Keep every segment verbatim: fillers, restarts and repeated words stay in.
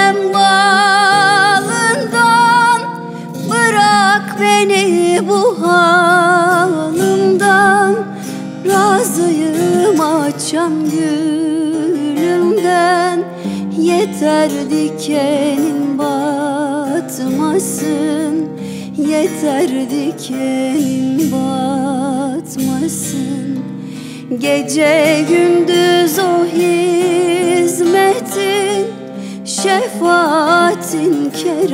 içemem balından, bırak beni bu halımdan. Razıyım açan gülümden, yeter dikenin batmasın, yeter dikenin batmasın. Gece gündüz o hizmetin, şefaatin,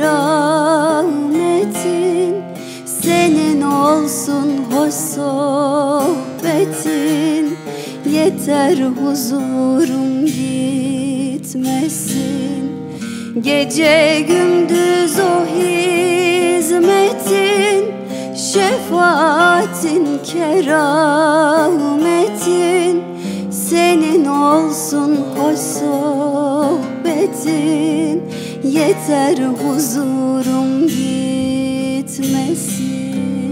kerametin, senin olsun hoş sohbetin, yeter huzurum gitmesin. Gece gündüz o hizmetin, şefaatin, kerametin, senin olsun hoş sohbetin, yeter huzurum gitmesin.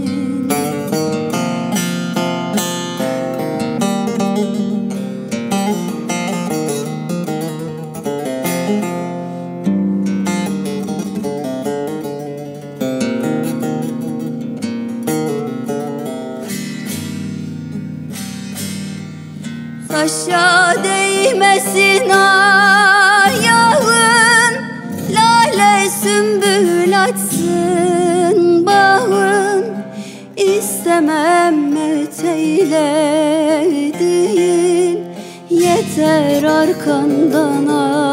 Taşa değmesin ayağın, lale sümbül açsın bağın. İstemem meteyledin, yeter arkandan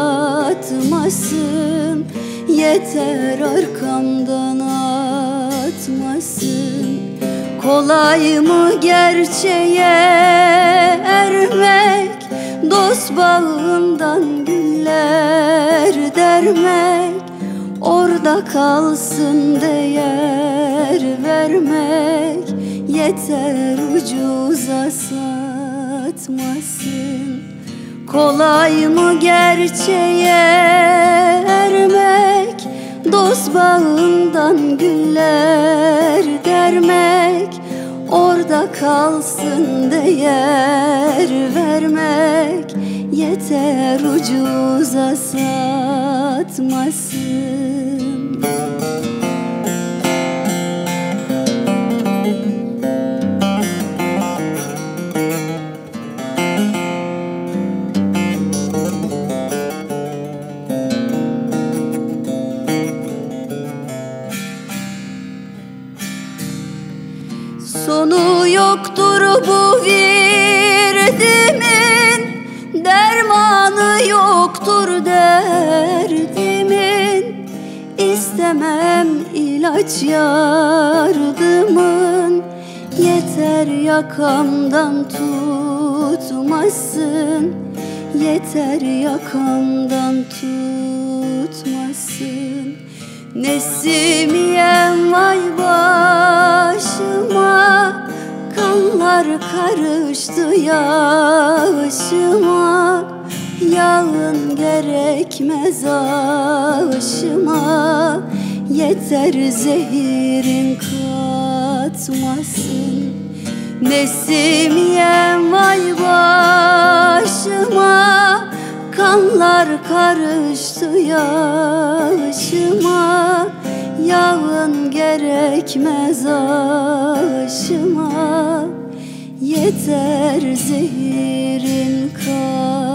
atmasın, yeter arkamdan atmasın. Kolay mı gerçeğe ermek, dost bağından güller dermek, orada kalsın değer vermek, yeter ucuza satmasın. Kolay mı gerçeğe ermek, dost bağından güller dermek, orada kalsın değer vermek, yeter ucuza satmasın. Sonu yoktur bu virdimin, dermanı yoktur derdimin. İstemem ilaç yardımın, yeter yakamdan tutmasın, yeter yakamdan tutmasın. Nesimiyem vay başıma, kanlar karıştı yaşıma. Yağın gerekmez aşıma, yeter zehirin katmasın. Nesimiyem vay başıma, kanlar karıştı yaşıma. Yağın gerekmez aşıma, yeter zehirin kar.